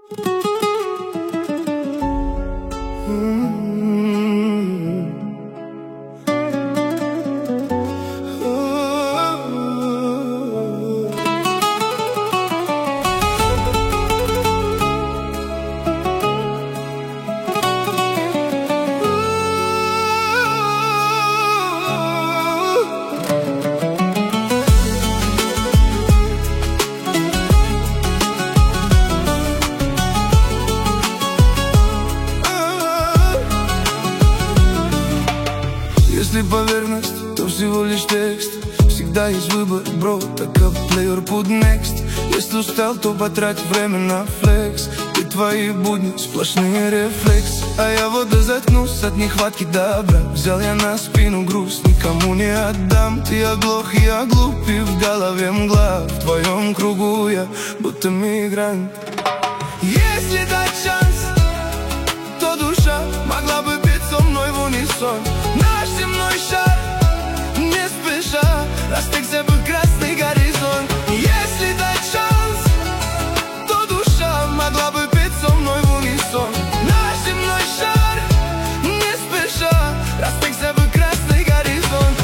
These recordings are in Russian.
Если поверхность, то всего лишь текст. Всегда есть выбор, бро, так как плеер put next. Если устал, то потрать время на флекс. И твои будни сплошные рефлекс. А я вот и заткнулся от нехватки добра. Взял я на спину груз, никому не отдам. Ты оглох, я глуп, и в голове мгла. В твоем кругу я будто мигрант. Если дать шанс, то душа могла бы петь со мной в унисон. Наш земной шар, не спеша, растекся бы красный горизонт. Если дать шанс, то душа могла бы петь со мной в унисон. Наш земной шар, не спеша, растекся бы красный горизонт.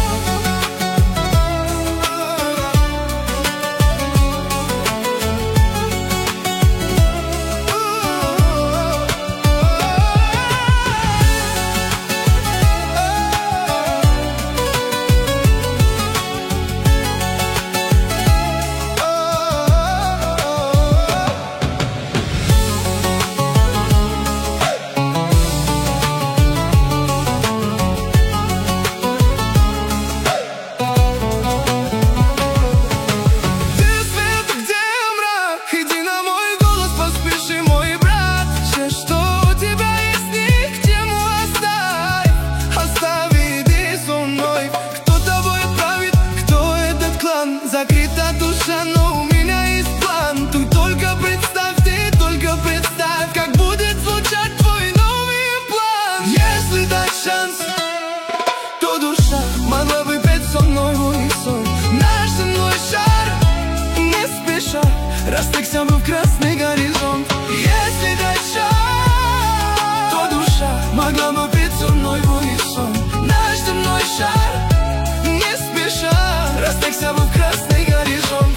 Закрыта душа, но у меня есть план. Ты только представь, как будет звучать твой новый план. Если дать шанс, то душа могла бы петь со мной в унисон. Наш земной шар, не спеша, растекся бы в красный горизонт. Если дать шанс, то душа могла бы петь со мной в унисон. Наш земной шар, не спеша, растекся бы в красный горизонт.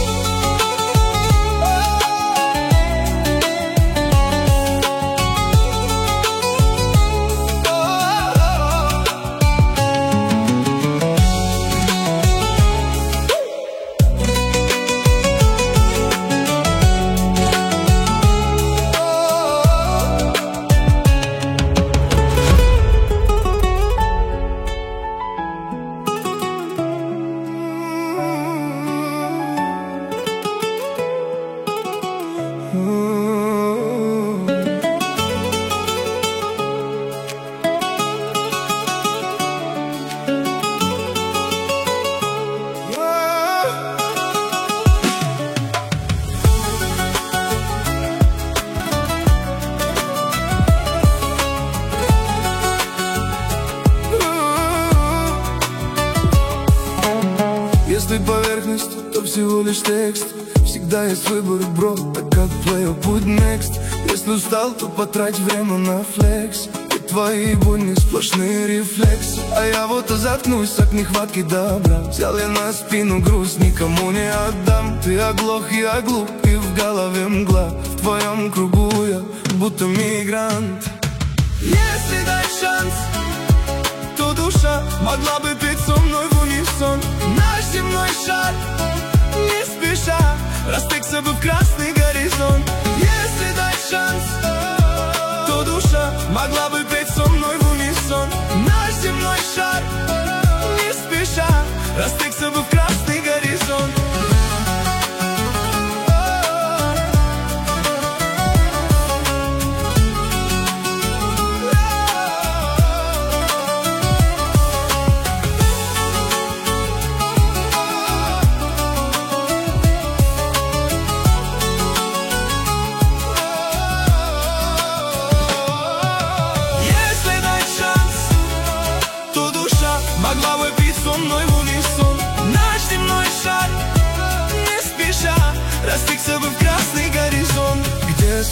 Если поверхность, то всего лишь текст. Всегда есть выбор, бро, так как плеер put next. Если устал, то потрать время на флекс. И твои будни сплошные рефлексы. А я вот и заткнусь от нехватки добра. Взял я на спину груз, никому не отдам. Ты оглох, я глуп, и в голове мгла. В твоем кругу я будто мигрант. Если дать шанс, то душа могла бы петь со мной в унисон. Наш земной шар, не спеша, растекся бы в красный горизонт. Если дать шанс, то душа могла бы петь со мной в унисон. Наш земной шар, не спеша, растекся бы в красный горизонт.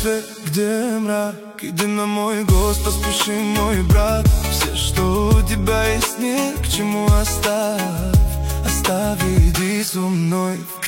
улице, где мрак. Иди на мой гость, поспеши, мой брат. Все, что у тебя есть, ни к чему оставь. Оставь и иди со мной в